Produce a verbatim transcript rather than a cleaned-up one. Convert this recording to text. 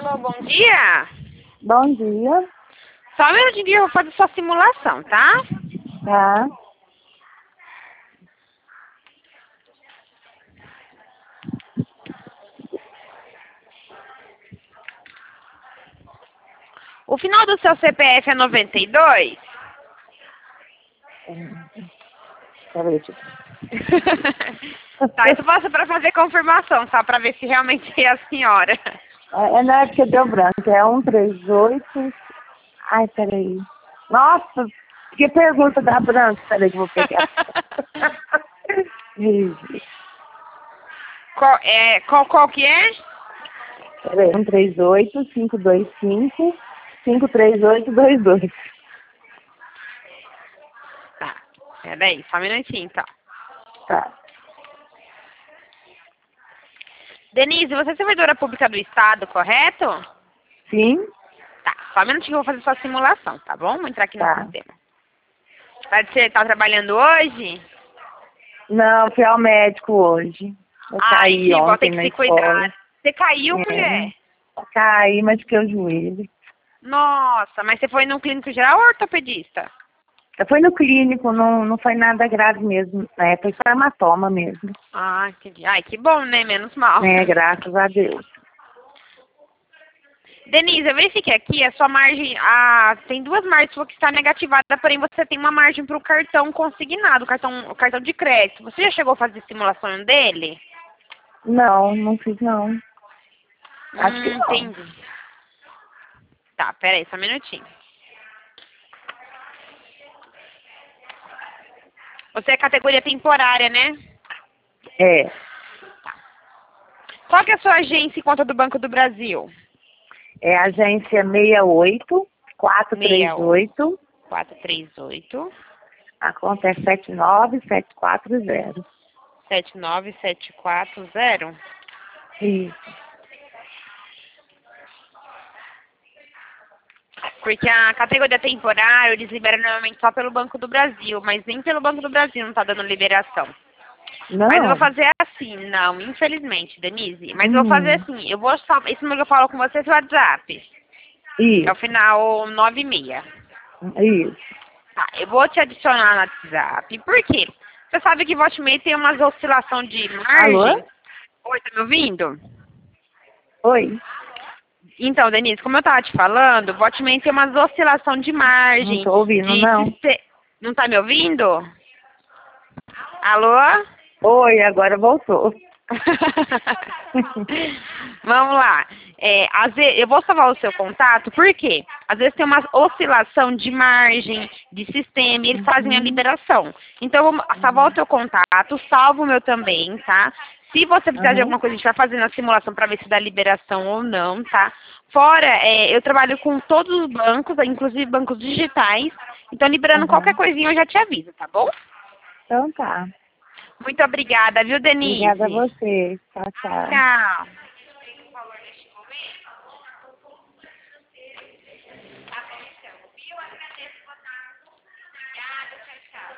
Alô, bom dia. Bom dia. Só um minutinho que eu vou fazer sua simulação, tá? Tá. O final do seu C P F é noventa e dois? Peraí, deixa eu- Tá, isso passa pra fazer confirmação, só pra ver se realmente é a senhora. É, é na época deu branco, é um três oito. Ai, peraí. Nossa, que pergunta da branca. Peraí que eu vou pegar. Ih, Qual, é, qual, qual que é? Peraí, um três oito, cinco dois cinco, cinco três oito dois dois. Tá, peraí, só um minutinho, então. Tá. Denise, você é servidora pública do Estado, correto? Sim? Tá, só um minutinho que eu vou fazer sua simulação, tá bom? Vou entrar aqui no Tá. sistema. Você tá trabalhando hoje? Não, fui ao médico hoje. Eu Ai, caí que bom, ontem tem que na se escola. cuidar. Você caiu, É. mulher? Caí, machuquei o joelho. Nossa, mas você foi num clínico geral ou ortopedista? Eu fui no clínico, não, não foi nada grave mesmo. É, foi só hematoma mesmo. Ah, entendi. Ai, que bom, né? Menos mal. É, graças a Deus. Denise, eu verifiquei aqui, a sua margem, ah, tem duas margens que está negativada, porém você tem uma margem para o cartão consignado, o cartão, o cartão de crédito. Você já chegou a fazer simulação dele? Não, não fiz não. Acho que Hum, não. entendi. Tá, peraí, só um minutinho. Você é categoria temporária, né? É. Qual que é a sua agência e conta do Banco do Brasil? É a agência seis oito, quatro três oito. quatro três oito. A conta é sete nove sete quatro zero. sete nove sete quatro zero. Isso. Porque a categoria temporária, eles liberam normalmente só pelo Banco do Brasil, mas nem pelo Banco do Brasil não tá dando liberação. Não. Mas eu vou fazer assim, não, infelizmente, Denise. Mas eu vou Hum. fazer assim, eu vou só, esse número que eu falo com você é seu WhatsApp. É o Isso. final nove seis. Isso. Tá, eu vou te adicionar no WhatsApp. Por quê? Você sabe que volta e meia tem umas oscilação de margem. Alô? Oi, tá me ouvindo? Oi? Então, Denise, como eu tava te falando, o Botman tem umas oscilação de margem. Não tô ouvindo, de não. siste- Não tá me ouvindo? Alô? Oi, agora voltou. Vamos lá. É, às vezes, eu vou salvar o seu contato, por quê? Às vezes tem uma oscilação de margem, de sistema, e eles fazem a liberação. Então, eu vou salvar o teu contato, salvo o meu também, tá? Se você precisar de Uhum. alguma coisa, a gente vai fazendo a simulação para ver se dá liberação ou não, tá? Fora, é, eu trabalho com todos os bancos, inclusive bancos digitais. Então, liberando Uhum. qualquer coisinha, eu já te aviso, tá bom? Então tá. Muito obrigada, viu, Denise? Obrigada a você. Tchau, tchau. Tchau.